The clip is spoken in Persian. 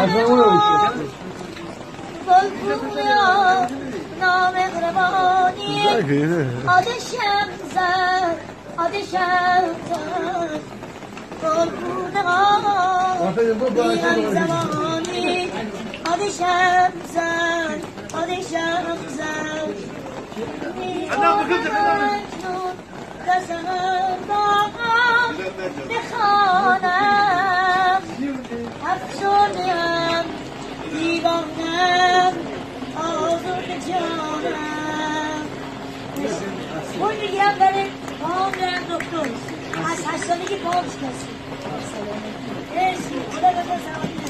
بلبلیا نامهربانی آدشم زد بلبلیا بیان زمانی آدشم زد مجنون دستم باقم بخوانم افسرده‌ام دیوانم آزرده جانم پول میگیرم برای پاهم برم دکتر از 8 سالگی پاهم شکسته مرسی خدا بزن سلامتی